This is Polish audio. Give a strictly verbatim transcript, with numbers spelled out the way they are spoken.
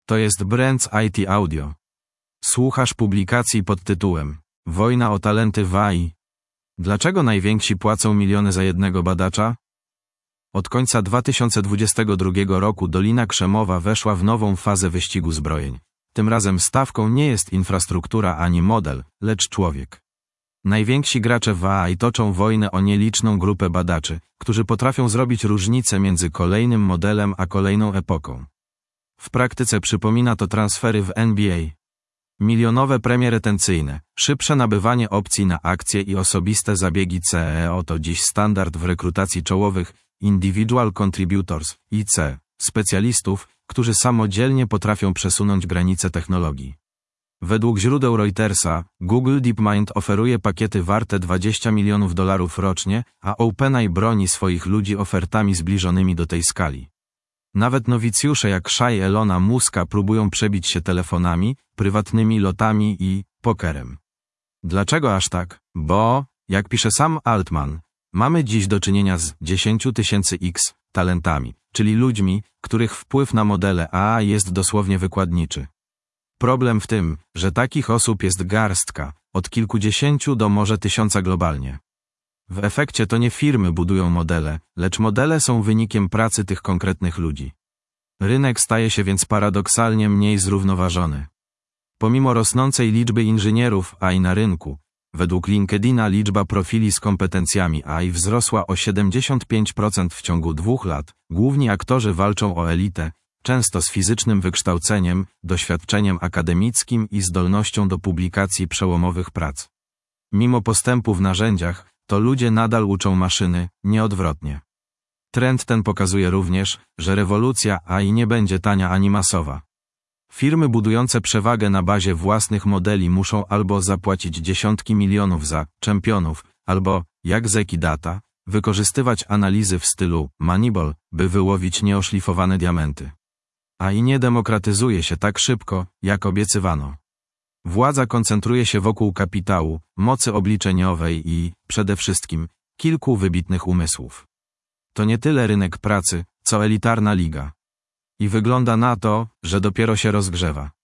To jest Brands I T Audio. Słuchasz publikacji pod tytułem Wojna o talenty w A I. Dlaczego najwięksi płacą miliony za jednego badacza? Od końca dwa tysiące dwudziestego drugiego roku Dolina Krzemowa weszła w nową fazę wyścigu zbrojeń. Tym razem stawką nie jest infrastruktura ani model, lecz człowiek. Najwięksi gracze w A I toczą wojnę o nieliczną grupę badaczy, którzy potrafią zrobić różnicę między kolejnym modelem a kolejną epoką. W praktyce przypomina to transfery w N B A. Milionowe premie retencyjne, szybsze nabywanie opcji na akcje i osobiste zabiegi C E O to dziś standard w rekrutacji czołowych Individual Contributors I C, specjalistów, którzy samodzielnie potrafią przesunąć granice technologii. Według źródeł Reutersa, Google DeepMind oferuje pakiety warte dwadzieścia milionów dolarów rocznie, a OpenAI broni swoich ludzi ofertami zbliżonymi do tej skali. Nawet nowicjusze jak Shai Elona Muska próbują przebić się telefonami, prywatnymi lotami i pokerem. Dlaczego aż tak? Bo, jak pisze Sam Altman, mamy dziś do czynienia z dziesięć tysięcy X talentami, czyli ludźmi, których wpływ na modele A I jest dosłownie wykładniczy. Problem w tym, że takich osób jest garstka, od kilkudziesięciu do może tysiąca globalnie. W efekcie to nie firmy budują modele, lecz modele są wynikiem pracy tych konkretnych ludzi. Rynek staje się więc paradoksalnie mniej zrównoważony. Pomimo rosnącej liczby inżynierów A I na rynku, według LinkedIna liczba profili z kompetencjami A I wzrosła o siedemdziesiąt pięć procent w ciągu dwóch lat. Główni aktorzy walczą o elitę, często z fizycznym wykształceniem, doświadczeniem akademickim i zdolnością do publikacji przełomowych prac. Mimo postępu w narzędziach, to ludzie nadal uczą maszyny, nie odwrotnie. Trend ten pokazuje również, że rewolucja A I nie będzie tania ani masowa. Firmy budujące przewagę na bazie własnych modeli muszą albo zapłacić dziesiątki milionów za czempionów, albo, jak Zeki Data, wykorzystywać analizy w stylu Moneyball, by wyłowić nieoszlifowane diamenty. A I nie demokratyzuje się tak szybko, jak obiecywano. Władza koncentruje się wokół kapitału, mocy obliczeniowej i, przede wszystkim, kilku wybitnych umysłów. To nie tyle rynek pracy, co elitarna liga. I wygląda na to, że dopiero się rozgrzewa.